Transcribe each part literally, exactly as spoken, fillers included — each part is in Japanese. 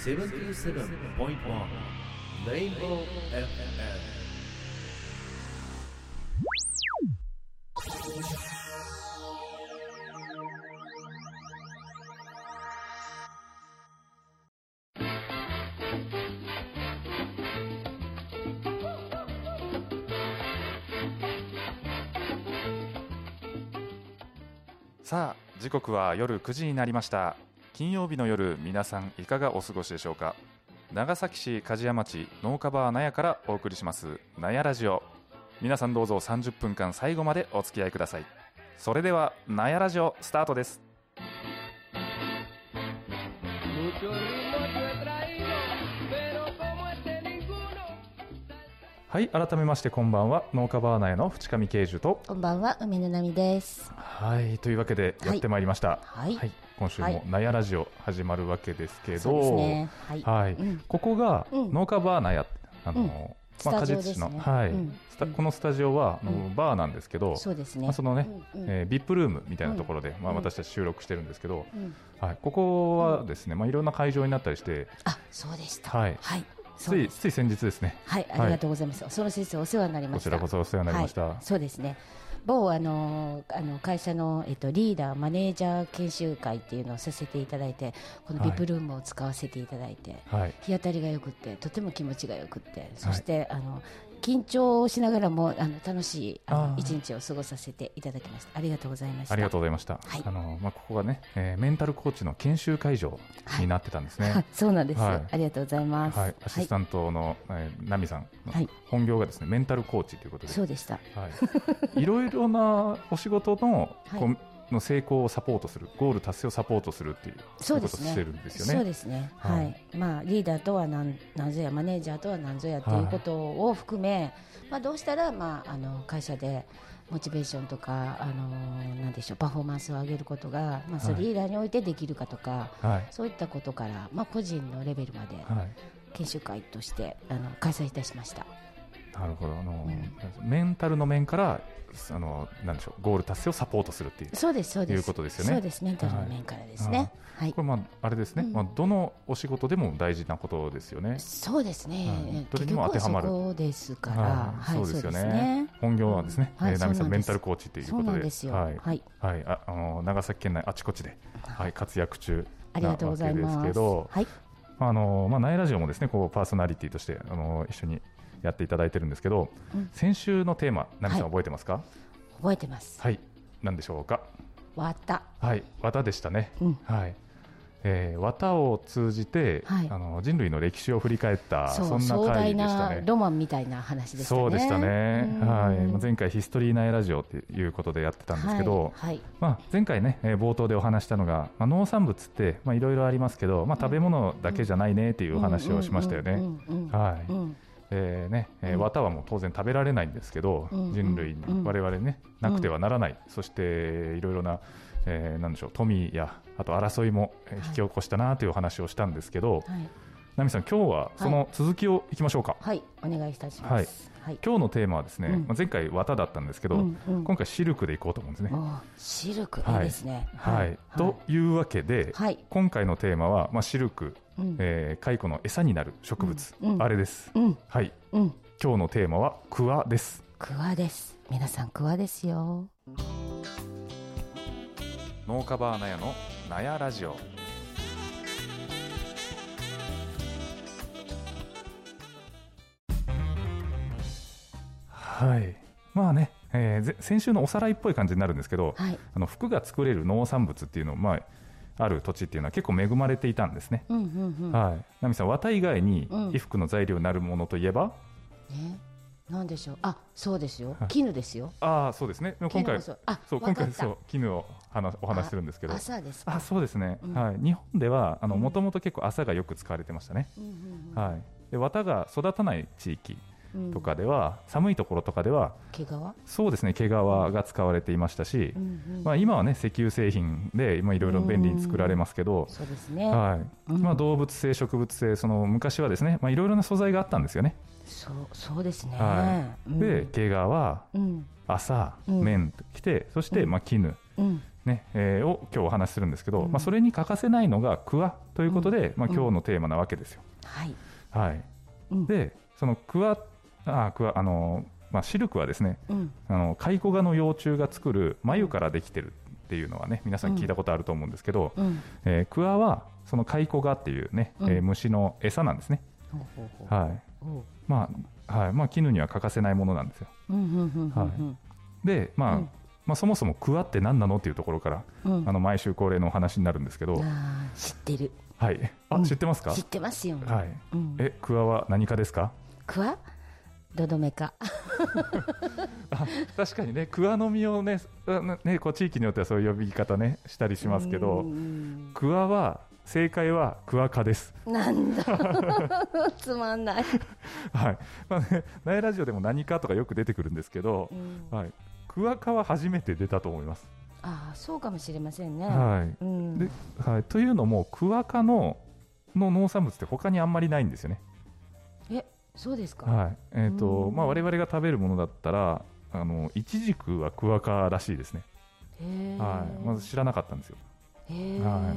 セブンティーセブンポイントワン レインボー エフエム。 さあ、時刻は夜くじになりました。金曜日の夜、皆さんいかがお過ごしでしょうか。長崎市梶屋町農家バー納屋からお送りします納屋ラジオ。皆さんどうぞさんじゅっぷんかん最後までお付き合いください。それでは納屋ラジオスタートです。はい、改めましてこんばんは。農家バーナーの淵上慶樹と、 こんばんは、梅の奈美です。 はい、というわけでやってまいりました。 はい、はい、 今週も納屋ラジオ始まるわけですけど、 そうですね、はい、 はい、うん、ここが農家バーナーや、あの、うん、まあ、果実酒の、はい、うん、このスタジオは、うん、バーなんですけど、 そうですね、 まあ、そのね、うんうん、えー、ブイアイピー ルームみたいなところで、うん、まあ、私たち収録してるんですけど、うん、はい、ここはですね、まあ、いろんな会場になったりして、 あ、そうでした。 はい。 はい、 つい、つい先日ですね。 はい、ありがとうございます。はい、その先生お世話になりました。 こちらこそお世話になりました。 はい、そうですね。某あのあの会社の、えっと、リーダーマネージャー研修会っていうのをさせていただいて、この ブイアイピー ルームを使わせていただいて、はい、日当たりがよくってとても気持ちがよくって、そして、はい、あの緊張しながらもあの楽しいあの一日を過ごさせていただきました。ありがとうございました。 ありがとうございました。はい、あのまあ、ここがね、えー、メンタルコーチの研修会場になってたんですね。 はい、そうなんです、はい、ありがとうございます。 はい、アシスタントの、はい、えー、奈美さんの本業がですね、メンタルコーチということで、 そうでした。 はい、いろいろなお仕事の、はい、の成功をサポートする、ゴール達成をサポートするっていうことをしてるんですよね。 そうですね。はい。はい、まあリーダーとは何何ぞや、マネージャーとは何ぞやっていうことを含め、はい、まあどうしたらまああの会社でモチベーションとかあのなんでしょう、パフォーマンスを上げることがまあそれリーダーにおいてできるかとか、はい、そういったことからまあ個人のレベルまで研修会としてあの開催いたしました。 なるほど。あの、うん、メンタルの面からあのなんでしょう、ゴール達成をサポートするっていう、 そうですそうです、 いうことですよね。 そうです、メンタルの面からですね。はい。 これまああれですね、うん、まあどのお仕事でも大事なことですよね。 そうですね。 はい、どれにも当てはまる。 そうですから、 はい、そうですよね。本業はですね、奈美さんメンタルコーチということで、 そうなんですよ。 はいはい、はい、ああの長崎県内あちこちで、はい、活躍中ありがとうございます。 ですけど、 はい。 あのまあナイラジオもですね、こうパーソナリティとしてあの一緒にやっていただいてるんですけど、うん、先週のテーマ、奈美さん覚えてますか？はい、 覚えてます。 はい、何でしょうか？ 綿。 はい、綿でしたね。うん、はい。えー、綿を通じて、はい、あの人類の歴史を振り返った、そんな回でしたね。 壮大なロマンみたいな話でしたね。 そうでしたね。はい。前回ヒストリーナイラジオということでやってたんですけど、はいはい、まあ、前回ね、冒頭でお話したのが、まあ、農産物っていろいろありますけど、まあ、食べ物だけじゃないねっていうお話をしましたよね。はい。うんえーねえー、綿はもう当然食べられないんですけど、うん、人類に我々ね、うん、なくてはならない、うん、そしていろいろな、えー、なんでしょう、富やあと争いも引き起こしたなというお話をしたんですけど、はい、奈美さん、今日はその続きをいきましょうか。 はい、はい、お願いいたします。はいはい、 今日のテーマはですね、うん、まあ、前回綿だったんですけど、うんうん、今回シルクでいこうと思うんですね。 シルク、はい、いいですね。 はいはい、というわけで、はい、今回のテーマは、まあ、シルク、うんえー、蚕の餌になる植物、うん、あれです、うんはいうん、今日のテーマはクワです。 クワです。皆さんクワですよ。 農家バーナヤのナヤラジオ。はい、まあね、えー、先週のおさらいっぽい感じになるんですけど、はい、あの服が作れる農産物っていうのを、まあ、ある土地っていうのは結構恵まれていたんですね。うんうんうん、はい、奈美さん、綿以外に衣服の材料になるものといえば、 うん、えなんでしょう。あ、そうですよ、絹ですよ。 ああ、そうですね。今回そうそう今回そう絹を話お話しするんですけど、 麻ですか。 あ、そうですね、うんはい、日本ではもともと結構麻がよく使われてましたね。うんうんうんはい、で綿が育たない地域とかでは、うん、寒いところとかでは毛皮そうですね、毛皮が使われていましたし、うんうんまあ、今はね石油製品でいろいろ便利に作られますけど、 そうですね、 はいまあ、動物性植物性、その昔はですね、まあ、いろいろな素材があったんですよね。 そう、そうですね、 はい、で毛皮、うん、麻、綿ときて、そして、まあ、絹、うんねえー、を今日お話しするんですけど、 うん、 まあ、それに欠かせないのが桑ということで、うんまあ、今日のテーマなわけですよ。 はいはいうん、でその桑あ桑あの、まあ、シルクはですね、うん、あのカイコガの幼虫が作る繭からできてるっていうのはね皆さん聞いたことあると思うんですけど、うんえー、桑はそのカイコガっていうね、うんえー、虫の餌なんですね。はいまあはいまあ、絹には欠かせないものなんですよ。でまあ、うんまあ、そもそも桑って何なのっていうところから、うん、あの毎週恒例のお話になるんですけど、 あ知ってる、 はい、あ、うん、知ってますか？ 知ってますよ、 はいうん、え桑は何科ですか？ 桑ドドメ科あ確かにね桑の実を ね, ねこう地域によってはそういう呼び方ねしたりしますけど、桑は正解は桑科です。 なんだつまんない、 はいまあね、ナエラジオでも何かとかよく出てくるんですけど、うんはい桑科は初めて出たと思います。 ああそうかもしれませんね、 はいうんではい、というのも桑科 の, の農産物って他にあんまりないんですよね。 えそうですか、 はいえーとまあ、我々が食べるものだったらあのイチジクは桑科らしいですね。 へはい、まず知らなかったんですよ。 へ、はい、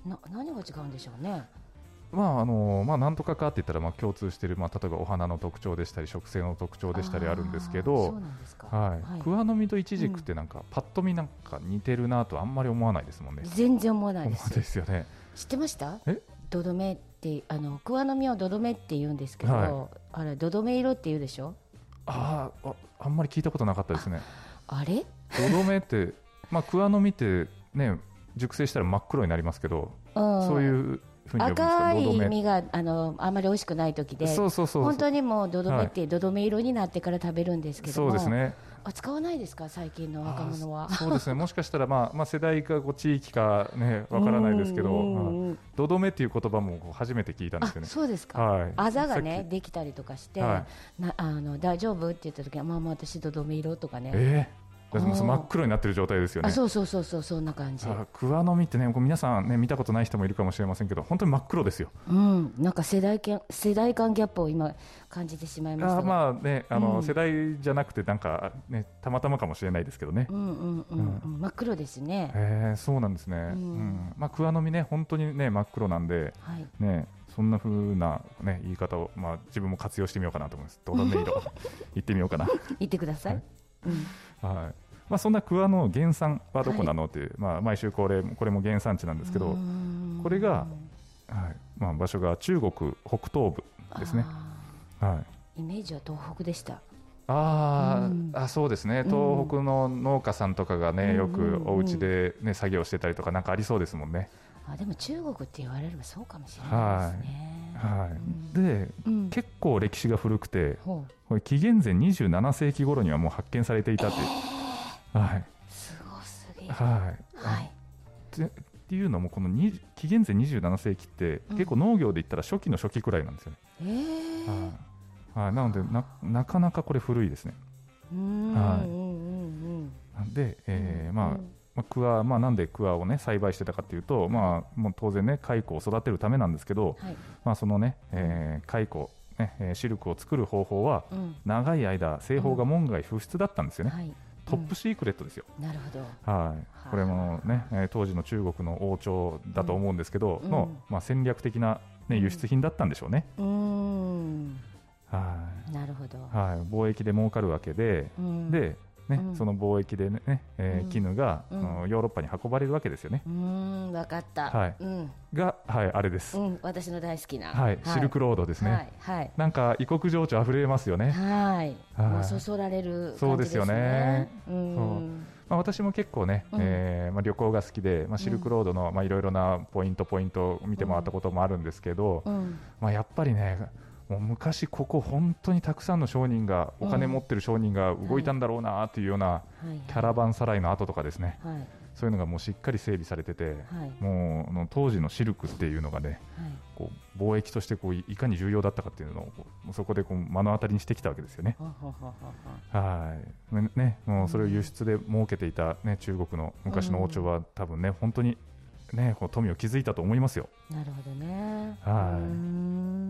な何が違うんでしょうね。 まああのまあ、なんとかかって言ったらまあ共通している、まあ、例えばお花の特徴でしたり植生の特徴でしたりあるんですけど、桑の実とイチジクってなんか、うん、パッと見なんか似てるなとあんまり思わないですもんね。 全然思わないです。 ですよね。 知ってました？えドドメってあの桑の実をドドメって言うんですけど、はい、あれドドメ色って言うでしょ。 あああんまり聞いたことなかったですね。 あ, あれドドメって、まあ、桑の実ってね熟成したら真っ黒になりますけど、うん、そういう赤い実が あ, のあんまり美味しくない時でそうそうそう本当にもうドドメってドドメ色になってから食べるんですけども、 そうですね、 あ使わないですか最近の若者は。 そうですねもしかしたら、まあまあ、世代かこう地域かねわからないですけど、うんうん、ドドメっていう言葉も初めて聞いたんですよね。 あそうですか、はい、あざがねできたりとかして、はい、なあの大丈夫って言った時はまあまあ私ドドメ色とかね、 えー真っ黒になってる状態ですよね。 あそうそうそうそうそんな感じ。 桑の実ってね皆さんね見たことない人もいるかもしれませんけど本当に真っ黒ですよ。 うんなんか世代間世代間ギャップを今感じてしまいましたが、 あまあねあの、うん、世代じゃなくてなんかねたまたまかもしれないですけどね。 うんうんうんうん、真っ黒ですね。 えー、そうなんですね。うんうんまあ、桑の実ね本当にね真っ黒なんで、はい、ねそんな風なね言い方をまあ自分も活用してみようかなと思います。どんな色言ってみようかな。 言ってください。はい。 うんはいまあ、そんな桑の原産はどこなのっていう、はいまあ、毎週恒例これも原産地なんですけどこれが、はいまあ、場所が中国北東部ですね。はい、 イメージは東北でした。 ああそうですね東北の農家さんとかがねよくお家でね作業してたりとかなんかありそうですもんね。 あでも中国って言われればそうかもしれないですね。 はいはいうん、で、うん、結構歴史が古くてこれ紀元前にじゅうななせいき頃にはもう発見されていたっていう、えーはい、 すごすぎる、 はいはい、ってっていうのもこの紀元前にじゅうななせいきって結構農業で言ったら初期の初期くらいなんですよね。 うん、えーはい、なので な, なかなかこれ古いですね。 うんはい、うんで、えーまあまあ、桑、まあ、なんで桑を、ね、栽培してたかというと、まあ、もう当然ね蚕を育てるためなんですけど、はいまあそのねえー、蚕ね、シルクを作る方法は、うん、長い間製法が門外不出だったんですよね。うんはいトップシークレットですよ。 なるほど、はい、これも、ね、当時の中国の王朝だと思うんですけど、うんのまあ、戦略的な、ね、輸出品だったんでしょうね。 うんはい、 なるほど、 はい、貿易で儲かるわけで、うん、でねうん、その貿易で、ねえー、絹が、うん、ヨーロッパに運ばれるわけですよね。 うん分かった、 はいうん、が、はい、あれです、 うん、私の大好きな、 はい、シルクロードですね、はいはい、なんか異国情緒あふれますよね。 はい、はい、もうそそられる感じですね。 そうですよね、うんそうまあ、私も結構ね、うんえーまあ、旅行が好きで、まあ、シルクロードのいろいろなポイントポイントを見て回ったこともあるんですけど、うんまあ、やっぱりねもう昔ここ本当にたくさんの商人がお金持ってる商人が動いたんだろうなというようなキャラバンサライの跡とかですね、はい、そういうのがもうしっかり整備されてて、はい、もうの当時のシルクっていうのがね、はい、こう貿易としてこういかに重要だったかっていうのをそこでこう目の当たりにしてきたわけですよね。はいね、もうそれを輸出で儲けていた、ね、中国の昔の王朝は多分ね本当にねこう富を築いたと思いますよ。 なるほどね。 はい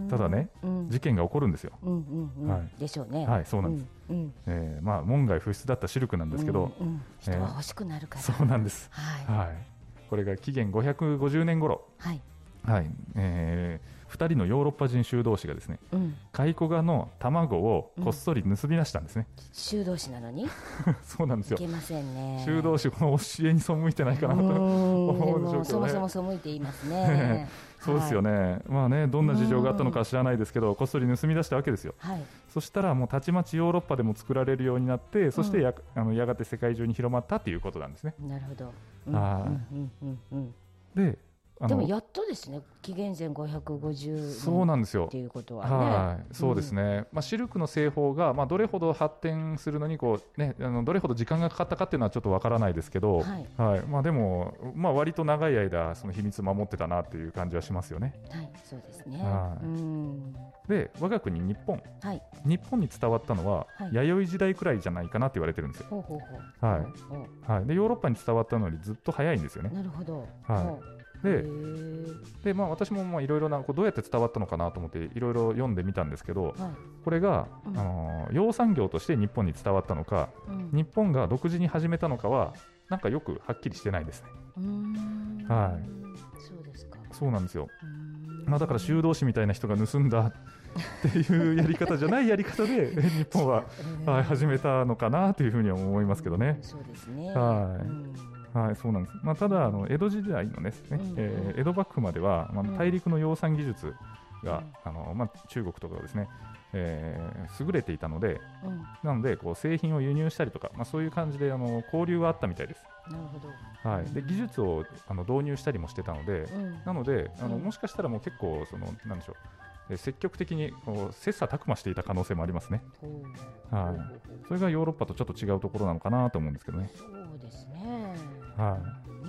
ただね、うん、事件が起こるんですよ、 うんうんうんはい、でしょうね。 はい、そうなんです、うんうんえーまあ、門外不出だったシルクなんですけど、 うんうん、人は欲しくなるから、 えー、そうなんです、はいはい、これが紀元ごひゃくごじゅうねん頃、はいはいえーふたりのヨーロッパ人修道士がですね、うん、蚕蛾の卵をこっそり盗み出したんですね、 うん、修道士なのにそうなんですよ。 いけませんね。 修道士この教えに背いてないかなと思うんでしょうけどね。 そもそも背いていますねそうですよね、はい、まあねどんな事情があったのか知らないですけどこっそり盗み出したわけですよ、はい、そしたらもうたちまちヨーロッパでも作られるようになってそしてや、うん、あのやがて世界中に広まったということなんですね。 なるほど、 ででもやっとですね紀元前ごひゃくごじゅうねんそうなんですよっていうことはね。 はい、そうですね、うんまあ、シルクの製法が、まあ、どれほど発展するのにこう、ね、あのどれほど時間がかかったかっていうのはちょっとわからないですけど、はいはいまあ、でも、まあ、割と長い間その秘密を守ってたなっていう感じはしますよね。 はいそうですね、 はい、うんで我が国日本、はい、日本に伝わったのは、はい、弥生時代くらいじゃないかなって言われてるんですよ。ほうほうほうはいはい、でヨーロッパに伝わったのよりずっと早いんですよね。 なるほど、 はいででまあ、私もいろいろなこうどうやって伝わったのかなと思っていろいろ読んでみたんですけど、はい、これが、うん、あの養蚕業として日本に伝わったのか、うん、日本が独自に始めたのかはなんかよくはっきりしてないですね。うーんはい、そうですか。そうなんですよ。まあ、だから修道士みたいな人が盗んだっていうやり方じゃないやり方で日本は、はい、始めたのかなというふうには思いますけどね。 そうですね、 はい、うんはい、そうなんです。まあ、ただあの江戸時代のですね、うんえー、江戸幕府までは、まあ、大陸の養蚕技術が、うんあのまあ、中国とかですね、えー、優れていたので、うん、なのでこう製品を輸入したりとか、まあ、そういう感じであの交流はあったみたいです。 なるほど、 はい、で技術をあの導入したりもしてたので、うん、なのであのもしかしたらもう結構そのなんでしょう積極的にこう切磋琢磨していた可能性もありますね。はい、それがヨーロッパとちょっと違うところなのかなと思うんですけどね。 そうですね、 はい、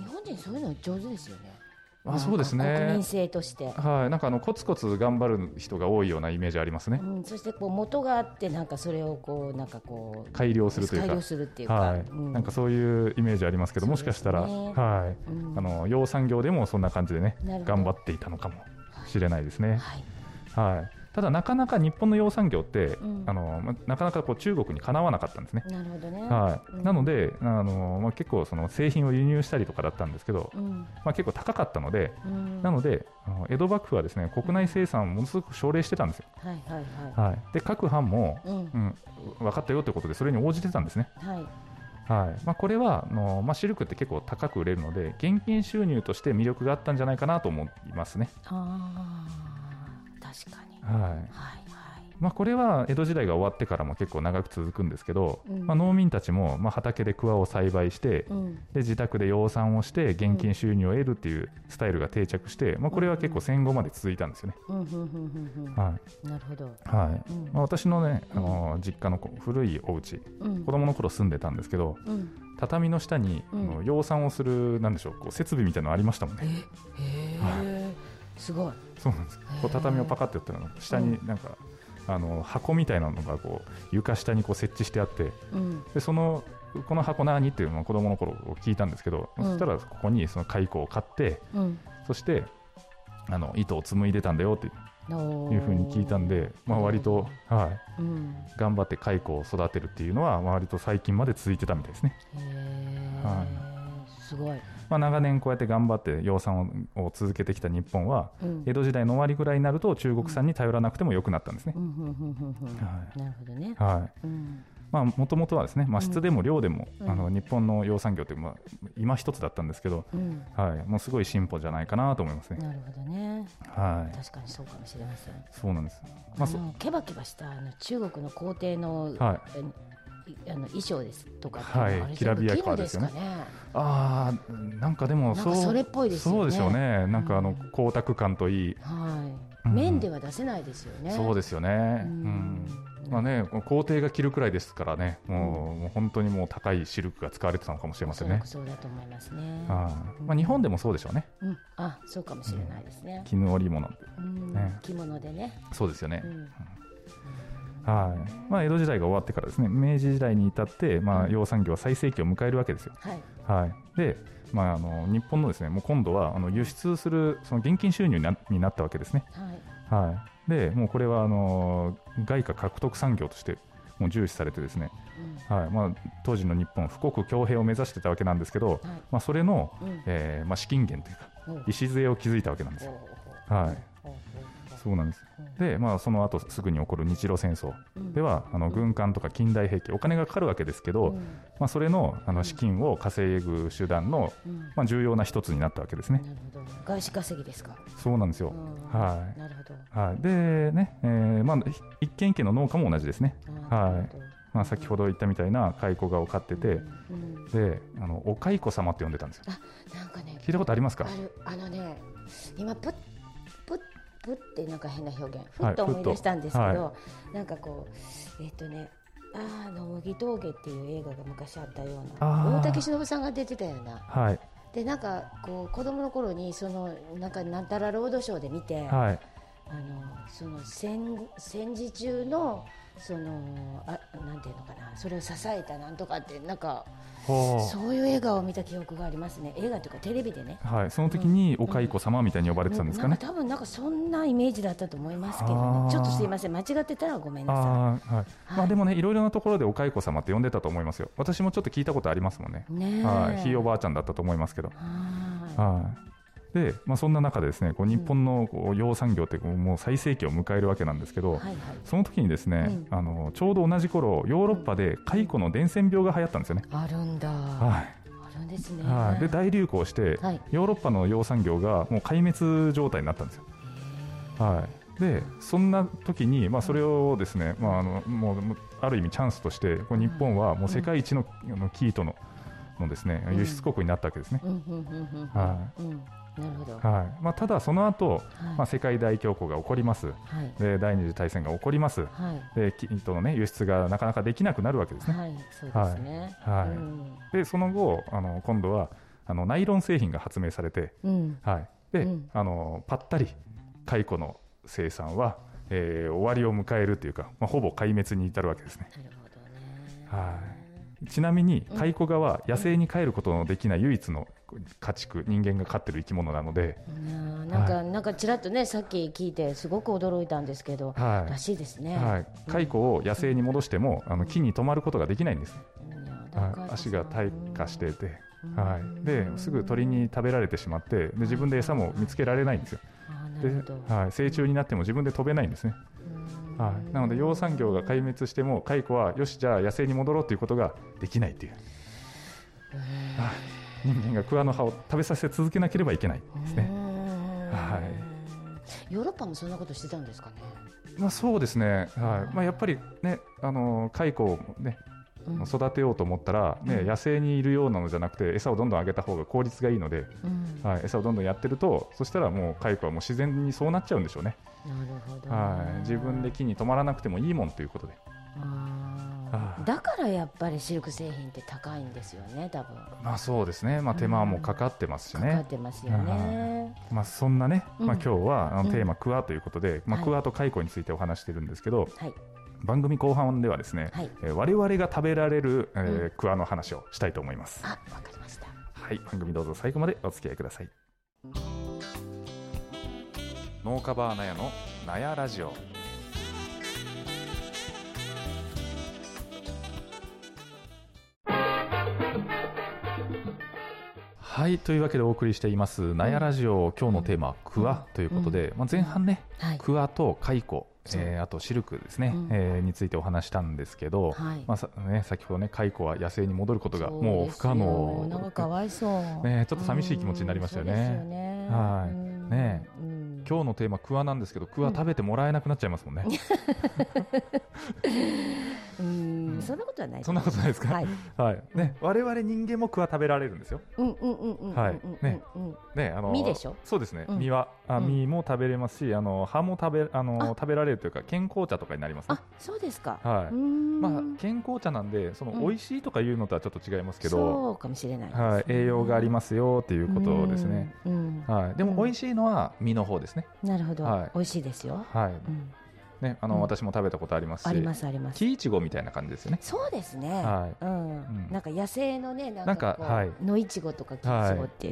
日本人そういうの上手ですよね。 あそうですね、 国民性として、 はい、なんかあのコツコツ頑張る人が多いようなイメージありますね、 うん、そしてこう元があってなんかそれをこうなんかこう改良するというか改良するっていうか、 はいうん、なんかそういうイメージありますけど、 ね、 もしかしたら、はいうん、あの養蚕業でもそんな感じでね頑張っていたのかもしれないですね。はい、はい、ただなかなか日本の養蚕業って、うん、あのま、なかなかこう中国にかなわなかったんですね。 なるほどね、 はいうん、なのであの、ま、結構その製品を輸入したりとかだったんですけど、うんまあ、結構高かったので、うん、なのであの江戸幕府はですね国内生産をものすごく奨励してたんですよ。はいはいはいはい、で各藩も、うんうん、分かったよということでそれに応じてたんですね。はいはいまあ、これはあの、まあ、シルクって結構高く売れるので現金収入として魅力があったんじゃないかなと思いますね。 あ確かに、 はいはいまあ、これは江戸時代が終わってからも結構長く続くんですけど、うんまあ、農民たちもまあ畑で桑を栽培して、うん、で自宅で養蚕をして現金収入を得るっていうスタイルが定着して、まあ、これは結構戦後まで続いたんですよね。 なるほど、 はいうんまあ、私のねあの実家の古いお家、うん、子供の頃住んでたんですけど、うん、畳の下に、うん、養蚕をするなんでしょうこう設備みたいなのありましたもんね。 へー、はい、すごい。 そうなんです。こう畳をパカってやったら下になんか、うん、あの箱みたいなのがこう床下にこう設置してあって、うん、でそのこの箱何っていうのを子供の頃聞いたんですけど、うん、そしたらここにその蚕を買って、うん、そしてあの糸を紡いでたんだよっていうふうに聞いたんで、まあ、割と、はいうん、頑張って蚕を育てるっていうのは割と最近まで続いてたみたいですね。 へー、はい、すごい。 まあ、長年こうやって頑張って養蚕を続けてきた日本は、うん、江戸時代の終わりぐらいになると中国産に頼らなくてもよくなったんですね。 なるほどね。 はい、うんまあ、もともとはですね、まあ、質でも量でも、うん、あの日本の養蚕業ってまあ今一つだったんですけど、うんはい、もうすごい進歩じゃないかなと思いますね。 なるほどね、 はい、 確かにそうかもしれません。 そうなんです、 まあ、あのケバケバしたあの中国の皇帝の、はい、あの衣装ですとかっていうのは、はい、きらびやかですよね。 ああ、なんかでもそう、 なんかそれっぽいですよね。 そうでしょうね。なんかあの光沢感といい、 はい、面では出せないですよね。 そうですよね。うんまあね、皇帝が着るくらいですからね、もう、うん、もう本当にもう高いシルクが使われてたのかもしれませんね。 そうだと思いますね。 あ、まあ、日本でもそうでしょうね。 うん、あ、そうかもしれないですね。 絹織物、 うんね、着物でね。 そうですよね。うんうんはいまあ、江戸時代が終わってからですね、明治時代に至って、まあ、養蚕業は最盛期を迎えるわけですよ。はいはい、で、まあ、あの日本のですね、もう今度はあの輸出するその現金収入に な, になったわけですね。 はい、でもうこれはあの外貨獲得産業としてもう重視されてですね、うん、はい、まあ、当時の日本富国強兵を目指してたわけなんですけど、はい、まあ、それの、うん、えーまあ、資金源というか礎を築いたわけなんですよ。はい、そうなんです。で、まあ、その後すぐに起こる日露戦争では、うん、あの軍艦とか近代兵器お金がかかるわけですけど、うん、まあ、それ の, あの資金を稼ぐ手段の、うん、まあ、重要な一つになったわけですね。 なるほど、外資稼ぎですか。 そうなんですよ、 うん、 はい、 なるほど、はい、でね、えーまあ、一軒一軒の農家も同じですね。はい、まあ、先ほど言ったみたいな蚕を飼ってて、うんうん、であのお蚕様って呼んでたんですよ。 あ、なんかね、 聞いたことありますか。 ある、あのね、今プップップッってなんか変な表現、ふっと思い出したんですけど、はい、なんかこう、えっ、ー、とね、あの麦峠っていう映画が昔あったような、大竹しのぶさんが出てたような、 はい、 でなんかこう子供の頃にそのなんかなんたらロードショーで見て、 はい、 あのその 戦, 戦時中のそのあなんていうのかな、それを支えたなんとかってなんかそういう映画を見た記憶がありますね。映画というかテレビでね、 はい、その時にお蚕様みたいに呼ばれてたんですかね。 うん、なんか多分なんかそんなイメージだったと思いますけどね。ちょっとすいません、間違ってたらごめんなさい。あ、 はいはい、まあ、でもね、いろいろなところでお蚕様って呼んでたと思いますよ。私もちょっと聞いたことありますもんね。 ね、 はい、ひいおばあちゃんだったと思いますけど、はい、でまあ、そんな中でですね、こう日本のこう養蚕業ってもう最盛期を迎えるわけなんですけど、はいはい、その時にですね、うん、あのちょうど同じ頃ヨーロッパで蚕の伝染病が流行ったんですよね。 あるんだ、 はい、 あるんですね。 はい、で大流行して、はい、ヨーロッパの養蚕業がもう壊滅状態になったんですよ。はい、でそんな時に、まあ、それをですね、まあ、あのもうある意味チャンスとしてこう日本はもう世界一の、うん、生糸ののですね、輸出国になったわけですね。 なるほど、 はい、まあ、ただその後、はい、まあ、世界大恐慌が起こります、はい、で第二次大戦が起こります、はい、で糸の、ね、輸出がなかなかできなくなるわけですね。 はい、そうですね、 はいはい、うん、でその後あの今度はあのナイロン製品が発明されて、うん、はい、で、うん、あのぱったり蚕の生産は、えー、終わりを迎えるというか、まあ、ほぼ壊滅に至るわけですね。 なるほどね、 はい、ちなみに蚕蛾は野生に帰ることのできない唯一の家畜、人間が飼ってる生き物なので、 なんか、はい、なんかちらっとねさっき聞いてすごく驚いたんですけど、はい、らしいですね。 はい、蚕を野生に戻しても、うん、あの木に止まることができないんです、うん、はい、足が退化していて、うん、はい、ですぐ鳥に食べられてしまって、で自分で餌も見つけられないんですよ。で、はい、成虫になっても自分で飛べないんですね。はい、なので養蚕業が壊滅しても蚕はよしじゃあ野生に戻ろうということができないという、はい、人間が桑の葉を食べさせ続けなければいけないですね。はい、 ヨーロッパもそんなことしてたんですかね。 まあ、そうですね、はい、まあ、やっぱりね、あの蚕を、ね、うん、育てようと思ったら、ね、うん、野生にいるようなのじゃなくて餌をどんどんあげた方が効率がいいので、うん、はい、餌をどんどんやってると、そしたらもう蚕はもう自然にそうなっちゃうんでしょうね。 なるほど、 はい、自分で木に止まらなくてもいいもんということで。 あ、だからやっぱりシルク製品って高いんですよね、多分。 まあ、そうですね、まあ、手間もかかってますしね、 かかってますよね。 まあ、そんなね、まあ、今日はあのテーマ桑ということで、うん、まあ、桑と蚕についてお話してるんですけど、はい、番組後半ではですね、はい、えー、我々が食べられる、えーうん、桑の話をしたいと思います。 あ、わかりました。 はい、番組どうぞ最後までお付き合いください。農家バーナヤのナヤラジオ。はい、というわけでお送りしていますナヤラジオ、うん、今日のテーマは桑ということで、うん、まあ、前半ね、はい、桑と蚕、えー、あとシルクですね、うん、えー、についてお話したんですけど、はい、まあさね、先ほどね、蚕は野生に戻ることがもう不可能、 なんかかわいそう、 ね、ちょっと寂しい気持ちになりましたよね。うん、そうですよね。はい、ね、うん、今日のテーマ桑なんですけど、桑食べてもらえなくなっちゃいますもんね。 うん、そんなことはない。 そんなことないですか。はい、はい、ね、我々人間も桑食べられるんですよ。 うんうんうんうん、はい、ね、 ね、あの実でしょ。 そうですね、うん、実はあ実も食べれますし、あの葉も食べあの食べられるというか健康茶とかになりますね。 あ、そうですか。 はい。まあ健康茶なんでその美味しいとかいうのとはちょっと違いますけど、 そうかもしれないですね。 はい、栄養がありますよっていうことですね。うん、はい。でも美味しいのは実の方ですね。 なるほど。はい、美味しいですよ。 はい。ね、あの、うん、私も食べたことありますし、 ありますあります。 木いちごみたいな感じですよね。 そうですね。はい。うん。うん、なんか野生のね、 なんかこう、はい、 野いちごとか木いちごって、はい、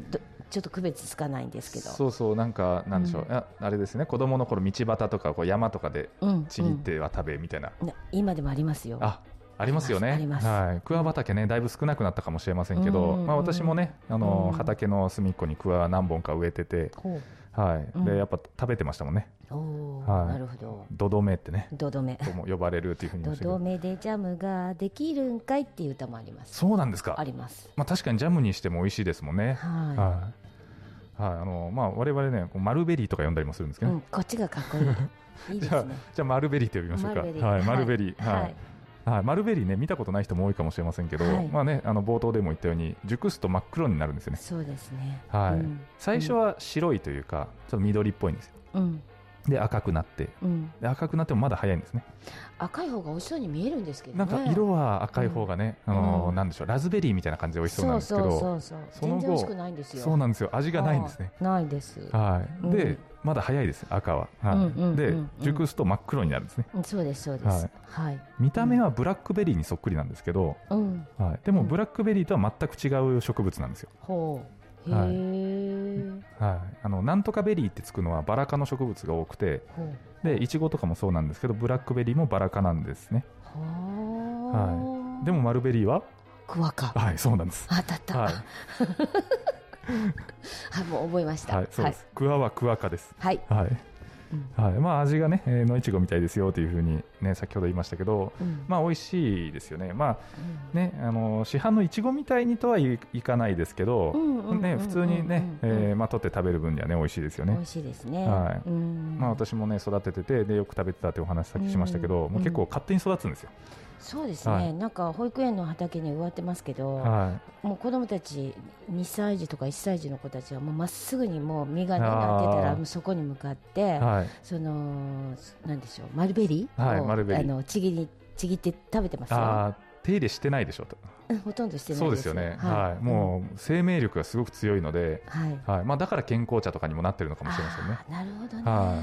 ちょっと区別つかないんですけど。 そうそうなんかなんでしょう、うん、あ, あれですね子供の頃道端とかこう山とかでちぎっては食べみたいな、 うんうん、今でもありますよ。 あありますよね。はい、桑畑ねだいぶ少なくなったかもしれませんけど、うんうんまあ、私もねあの、うん、畑の隅っこに桑何本か植えてて、はい、でやっぱ食べてましたもんね。 おはい、 なるほど。 どどめってねどどめとも呼ばれるっていうふうに言いましたけど、 どどめでジャムができるんかいっていう歌もあります。 そうなんですか。 あります、 まあ、確かにジャムにしても美味しいですもんね。 はいはいはい、あのまあ、我々ねマルベリーとか呼んだりもするんですけど、ねうん、こっちがかっこいいいいですね。じゃあ、 じゃあマルベリーと呼びましょうか。 マルベリー、 はい、マルベリー、はいはいはい、マルベリーね見たことない人も多いかもしれませんけど、はいまあね、あの冒頭でも言ったように熟すと真っ黒になるんですよね。 そうですね、 はいうん、 最初は白いというかちょっと緑っぽいんですよ、うん、で赤くなって、うん、で赤くなってもまだ早いんですね。 赤い方が美味しそうに見えるんですけどね。 なんか色は赤い方がね、うん、あのなんでしょうラズベリーみたいな感じで美味しそうなんですけど、 そうそうそうそう全然美味しくないんですよ。 そうなんですよ味がないんですね。 ないです、 はい、で、うん、まだ早いです赤は、はいうんうんうんうん、で熟すと真っ黒になるんですね。 そうですそうです、はいはい、 見た目はブラックベリーにそっくりなんですけど、うんはい、でもブラックベリーとは全く違う植物なんですよ。 ほうへはいー、 はい、あのなんとかベリーってつくのはバラ科の植物が多くて、でイチゴとかもそうなんですけどブラックベリーもバラ科なんですね。はい、でもマルベリーはクワ科。 はいそうなんです。 あったった、はいはい、もう覚えました。 はい、そうです、はい、クワはクワ科です。 はい、はいうんはいまあ、味がね野いちごみたいですよというふうに、ね、先ほど言いましたけど、うんまあ、美味しいですよね。まあね、あの市販のいちごみたいにとはいかないですけど、ね、普通にね、えーまあ、取って食べる分にはね美味しいですよね。 美味しいですね。 はいうんまあ、私もね育てててでよく食べてたというお話さっきしましたけど、もう結構勝手に育つんですよ。 そうですね、はい、なんか保育園の畑に植わってますけど、はい、もう子どもたちにさい児とかいっさい児の子たちはもうまっすぐにもう実が、ね、なってたらもうそこに向かって、はい、そのなんでしょうマルベリーを、はい、マルベリーあのちぎりちぎって食べてますよ。 あ手入れしてないでしょと。 ほとんどしてないです。 そうですよね、はいはい、もう生命力がすごく強いので、はいはいまあ、だから健康茶とかにもなってるのかもしれませんね。 なるほどね、 はい、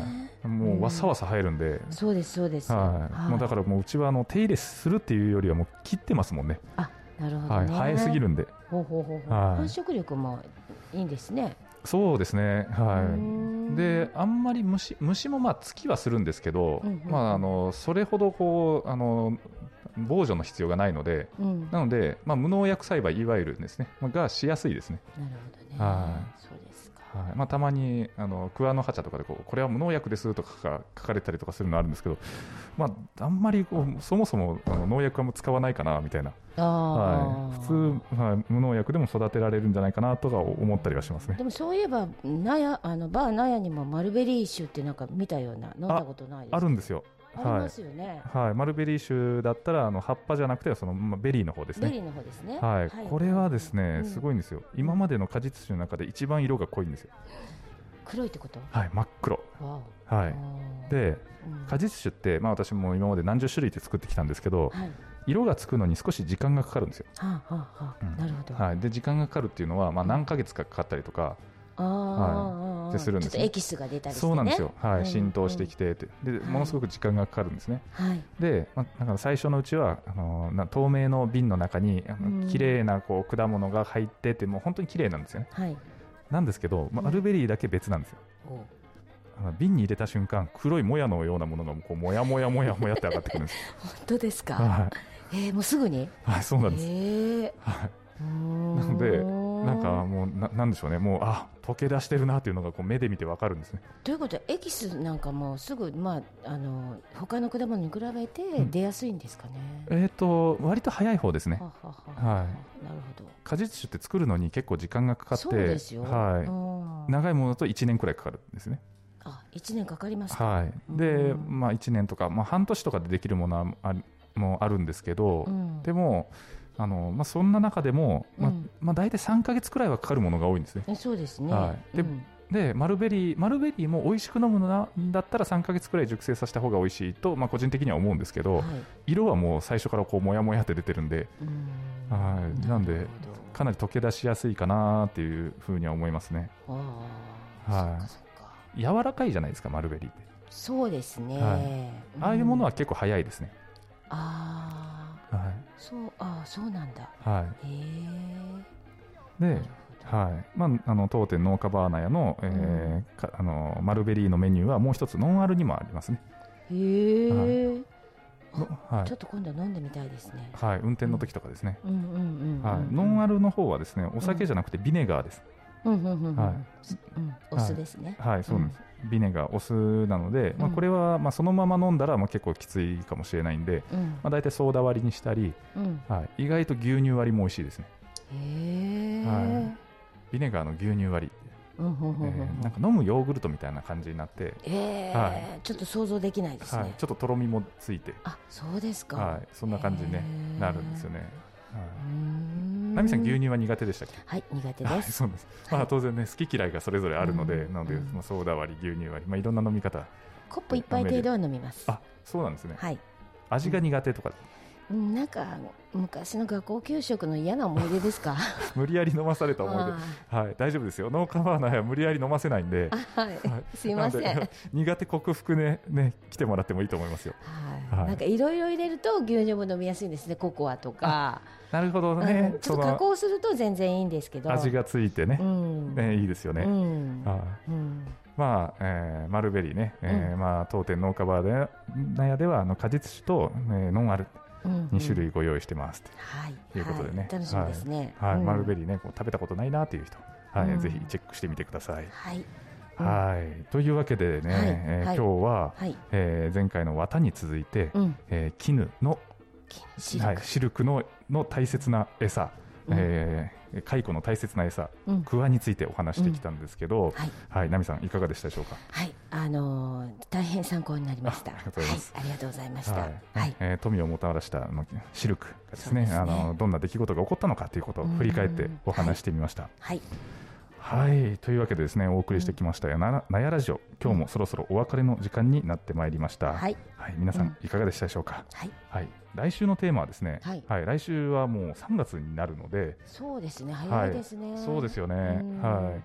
もうわさわさ生えるんで、 うん、そうですそうです、 はいはい、もうだからもううちはあの手入れするっていうよりはもう切ってますもんね。 あなるほどね、 はい、生えすぎるんでほうほうほうほう、はい、繁殖力もいいんですね。 そうですね、はい、であんまり虫、虫もまあつきはするんですけど、うんうんうんまあ、あのそれほどこうあの防除の必要がないので、うん、なので、まあ、無農薬栽培いわゆるですねがしやすいですね。 なるほどね、はい、そうですか。 はいまあ、たまにあの桑の葉茶とかでこうこれは無農薬ですとか書かれたりとかするのあるんですけど、まあ、あんまりこうそもそもあの農薬は使わないかなみたいな、はい、普通、はい、無農薬でも育てられるんじゃないかなとか思ったりはしますね。 でもそういえばナヤあのバーナヤにもマルベリー酒ってなんか見たような飲んだことないですか。 あ, あるんですよ。 ありますよね。 はいはい、マルベリー酒だったらあの葉っぱじゃなくてその、まあ、ベリーの方ですね。 ベリーの方ですね。 はい、はい、これはですね、うん、すごいんですよ。今までの果実酒の中で一番色が濃いんですよ。 黒いってこと？ はい、真っ黒。はい、で、うん、果実酒って、まあ、私も今まで何十種類って作ってきたんですけど、はい、色がつくのに少し時間がかかるんですよ。 はあはあはあうん、なるほど。 はい、で時間がかかるっていうのは、まあ、何ヶ月かかかったりとか、あはい、でするんです、ね、 ちょっとエキスが出たりして、ね、 そうなんですよ、はい、浸透してきてて、でものすごく時間がかかるんですね。はい、で、まあ、だから最初のうちはあのな透明の瓶の中にあの綺麗なこう果物が入っててもう本当に綺麗なんですよね。はい、なんですけど、まあ、アルベリーだけ別なんですよ。あの瓶に入れた瞬間黒いもやのようなものがこうもやもやもやもやって上がってくるんです本当ですか、 はいえー、もうすぐに。 はい、そうなんです、 えーはい、なのでなんかもう な, なんでしょうね、もうあ溶け出してるなというのがこう目で見てわかるんですね。 ということはエキスなんかもすぐ、まあ、あの他の果物に比べて出やすいんですかね。 うん、えーと割と早い方ですね。ははははい、 なるほど。 果実酒って作るのに結構時間がかかって、 そうですよ、 はい、長いものだといちねんくらいかかるんですね。 あ、いちねんかかりますか。 はい、で、まあ、いちねんとか、まあ、半年とかでできるものは あ, もあるんですけど、うん、でもあの、まあ、そんな中でも、まあうんまあ、大体さんかげつくらいはかかるものが多いんですね。 そうですね、 はい、で、うん、でマルベリーマルベリーも美味しく飲むのだったらさんかげつくらい熟成させた方が美味しいと、まあ、個人的には思うんですけど、はい、色はもう最初からこうもやもやって出てるんで、うんはい、なんでかなり溶け出しやすいかなっていうふうには思いますね。あ、はい、柔らかいじゃないですかマルベリーって。 そうですね、 はい、ああいうものは結構早いですね。 うん、ああ、はい、そう、あそうなんだ。 はい、へではいまあ、あの当店農家バーナヤの、えーうん、あのマルベリーのメニューはもう一つノンアルにもありますね。 へー、 はいはい、ちょっと今度飲んでみたいですね。 はい、運転の時とかですね。 ノンアルの方はですね、お酒じゃなくてビネガーです。 お酢ですね。 はい、はい、そうなんです。うん、ビネガーお酢なので、まあ、これはまあそのまま飲んだらまあ結構きついかもしれないんで、うん、まあ大体ソーダ割りにしたり、うん、はい、意外と牛乳割りも美味しいですね。 へー、 はい、ビネガーの牛乳割り。なんか飲むヨーグルトみたいな感じになって、 えーはい、ちょっと想像できないですね。はい、 ちょっととろみもついて、 あ、そうですか。 はい、そんな感じに、ね、なるんですよね。はい、ナミさん牛乳は苦手でしたっけ？ はい、苦手です。 そうです。まあ当然ね、好き嫌いがそれぞれあるので、なのでまあソーダ割り、牛乳割り、まあいろんな飲み方。 コップ一杯程度は飲みます。 あ、そうなんですね。 はい。 味が苦手とか。 なんか昔の学校給食の嫌な思い出ですか？ 無理やり飲まされた思い出。はい、大丈夫ですよ。農家バーナーは無理やり飲ませないんで、 はいはい、すいません。 苦手克服ね、ね来てもらってもいいと思いますよ。 はいはい、なんかいろいろ入れると牛乳も飲みやすいんですね。ココアとか。 なるほどね、 うん、ちょっと加工すると全然いいんですけど、 味がついてね、うん、ねいいですよね。 うんはい、うん、まあえー、マルベリーね、えーうん、まあ当店農家バーナヤではあの果実酒と、えー、ノンアルに種類ご用意してますということでね、 楽しみですね。 はい、マルベリーねこう食べたことないなという人、はい、ぜひチェックしてみてください。 はいはい、というわけでね、えー、今日は、はいえー、前回の綿に続いて、うんえー、絹のシルク、はい、シルクのの大切な餌、うんえー、蚕の大切な餌、うん、クワについてお話してきたんですけど、うんはいはい、ナミさんいかがでしたでしょうか？ はい、あのー、大変参考になりました。ありがとうございます。はい、ありがとうございました。はいはいえー、富をもたらしたシルクがですね、あのどんな出来事が起こったのかということを振り返ってお話してみました。 はい。 はい、というわけでですねお送りしてきましたなやラジオ、今日もそろそろお別れの時間になってまいりました。はい、はい、皆さんいかがでしたでしょうか？はい、はい、来週のテーマはですね、はいはい、来週はもうさんがつになるので、 そうですね、早いですね。 はい、そうですよね。はい、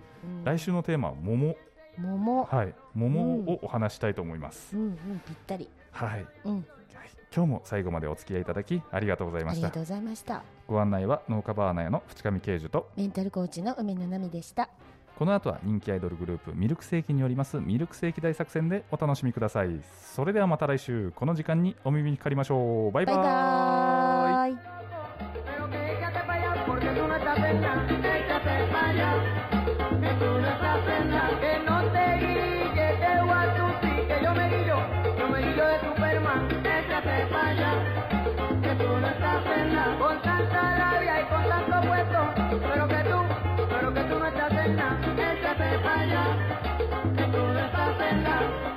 来週のテーマは桃、 桃、 はい、桃をお話したいと思います。 うんうん、ぴったり。 はい。うん今日も最後までお付き合いいただきありがとうございました。 ありがとうございました。 ご案内は農家バーナヤの淵上慶樹とメンタルコーチの梅野奈美でした。 この後は人気アイドルグループミルクセーキによりますミルクセーキ大作戦でお楽しみください。それではまた来週この時間にお耳にかかりましょう。バイバイ。バイバイ。Con tanta rabia y con tanto puesto, pero que tú, pero que tú no estás en nada, échate para allá, que tú no estás en nada.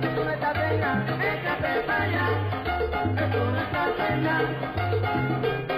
Échate para allá, que tú no estás en nada.